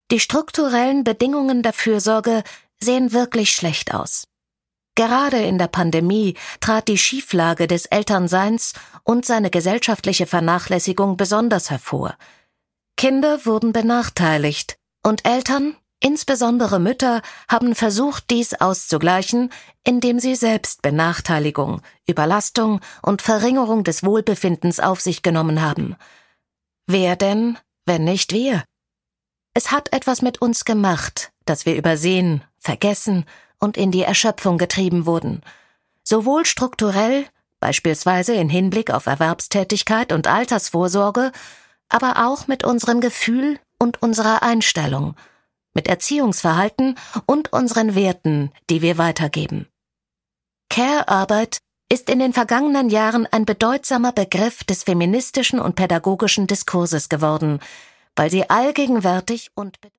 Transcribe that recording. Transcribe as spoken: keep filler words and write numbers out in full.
Die strukturellen Bedingungen der Fürsorge sehen wirklich schlecht aus. Gerade in der Pandemie trat die Schieflage des Elternseins und seine gesellschaftliche Vernachlässigung besonders hervor. Kinder wurden benachteiligt und Eltern, insbesondere Mütter, haben versucht, dies auszugleichen, indem sie selbst Benachteiligung, Überlastung und Verringerung des Wohlbefindens auf sich genommen haben. Wer denn, wenn nicht wir? Es hat etwas mit uns gemacht, dass wir übersehen, vergessen und in die Erschöpfung getrieben wurden. Sowohl strukturell, beispielsweise in Hinblick auf Erwerbstätigkeit und Altersvorsorge, aber auch mit unserem Gefühl und unserer Einstellung, mit Erziehungsverhalten und unseren Werten, die wir weitergeben. Care-Arbeit ist in den vergangenen Jahren ein bedeutsamer Begriff des feministischen und pädagogischen Diskurses geworden, weil sie allgegenwärtig und